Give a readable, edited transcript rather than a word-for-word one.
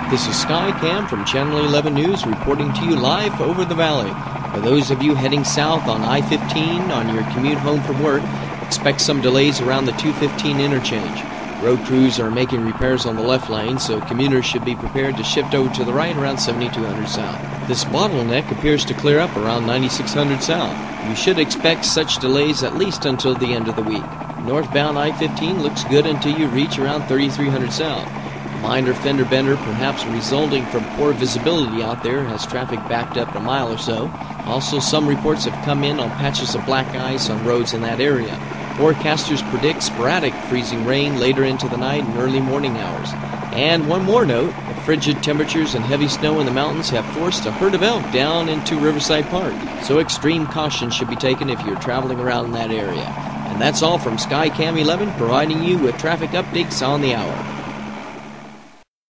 This is SkyCam from Channel 11 News reporting to you live over the valley. For those of you heading south on I-15 on your commute home from work, expect some delays around the 215 interchange. Road crews are making repairs on the left lane, so commuters should be prepared to shift over to the right around 7200 south. This bottleneck appears to clear up around 9600 south. You should expect such delays at least until the end of the week. Northbound I-15 looks good until you reach around 3300 south. Minor fender bender, perhaps resulting from poor visibility out there, has traffic backed up a mile or so. Also, some reports have come in on patches of black ice on roads in that area. Forecasters predict sporadic freezing rain later into the night and early morning hours. And one more note, the frigid temperatures and heavy snow in the mountains have forced a herd of elk down into Riverside Park. So extreme caution should be taken if you're traveling around that area. And that's all from SkyCam 11, providing you with traffic updates on the hour.